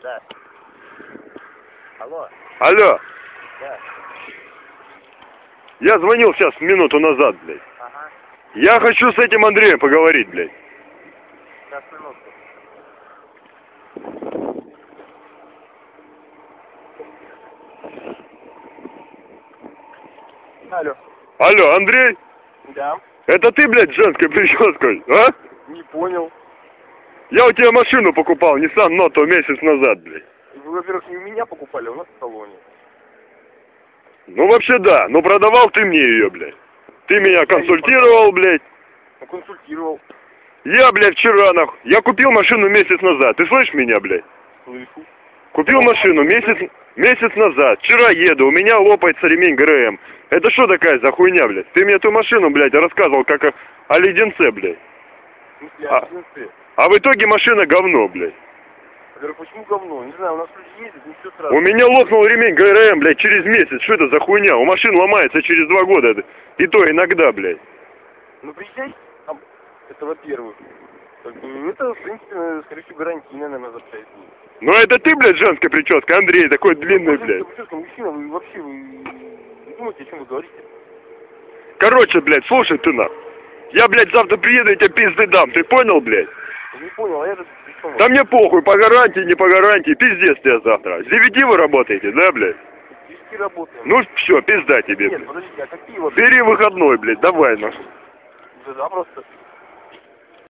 Да. Алло. Алло. Да. Я звонил сейчас минуту назад, блядь. Ага. Я хочу с этим Андреем поговорить, блядь. Сейчас, минутку. Алло. Алло, Андрей? Да. Это ты, блядь, с женской прической, а? Не понял. Я у тебя машину покупал, Nissan Noto месяц назад, блядь. Вы, во-первых, не у меня покупали, а у нас в салоне. Ну вообще да, но продавал ты мне ее, блядь. Ты меня консультировал, блядь. Ну, консультировал. Я, блядь, вчера, нахуй. Я купил машину месяц назад. Ты слышишь меня, блядь? Слышу. Купил машину месяц назад. Вчера еду, у меня лопается ремень ГРМ. Это что такая за хуйня, блядь? Ты мне эту машину, блядь, рассказывал как о леденце, блядь. В смысле, леденцы? А в итоге машина говно, блядь. Я говорю, почему говно? Не знаю, у нас люди ездят, не все сразу. У меня лопнул ремень ГРМ, блядь, через месяц. Что это за хуйня? У машин ломается через 2 года. И то иногда, блядь. Ну, приезжай, там, это во-первых. Это, в принципе, скорее всего, гарантийно, наверное, за 5 дней. Ну это ты, блядь, женская прическа, Андрей, такой длинный, блядь. Прическа, мужчина, вы вообще, вы думаете, о чем вы говорите? Короче, блядь, слушай ты нахуй. Я, блядь, завтра приеду и тебе пизды дам, ты понял, блядь? Не понял, а я тут... Да мне похуй, по гарантии, не по гарантии, пиздец тебе завтра. С 9 вы работаете, да, блядь? 10 работаем. Ну все, пизда тебе, Нет, блядь. подождите, а какие вот... Бери выходной, блядь, давай, нахуй. Да, просто...